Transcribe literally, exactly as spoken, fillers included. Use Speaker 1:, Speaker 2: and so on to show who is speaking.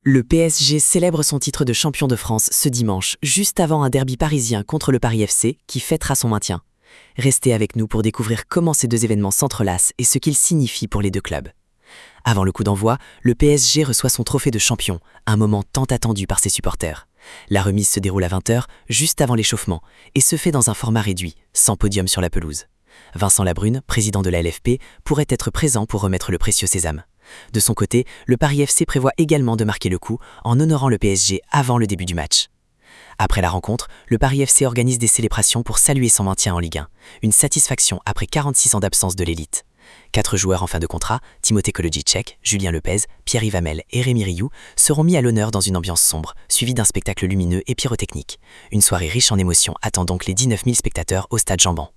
Speaker 1: Le P S G célèbre son titre de champion de France ce dimanche, juste avant un derby parisien contre le Paris F C qui fêtera son maintien. Restez avec nous pour découvrir comment ces deux événements s'entrelacent et ce qu'ils signifient pour les deux clubs. Avant le coup d'envoi, le P S G reçoit son trophée de champion, un moment tant attendu par ses supporters. La remise se déroule à vingt heures, juste avant l'échauffement, et se fait dans un format réduit, sans podium sur la pelouse. Vincent Labrune, président de la L F P, pourrait être présent pour remettre le précieux sésame. De son côté, le Paris F C prévoit également de marquer le coup en honorant le P S G avant le début du match. Après la rencontre, le Paris F C organise des célébrations pour saluer son maintien en Ligue un, une satisfaction après quarante-six ans d'absence de l'élite. Quatre joueurs en fin de contrat, Timothée Kolodjicek, Julien Lepez, Pierre-Yves Hamel et Rémi Rioux, seront mis à l'honneur dans une ambiance sombre, suivie d'un spectacle lumineux et pyrotechnique. Une soirée riche en émotions attend donc les dix-neuf mille spectateurs au stade Jean-Baptiste.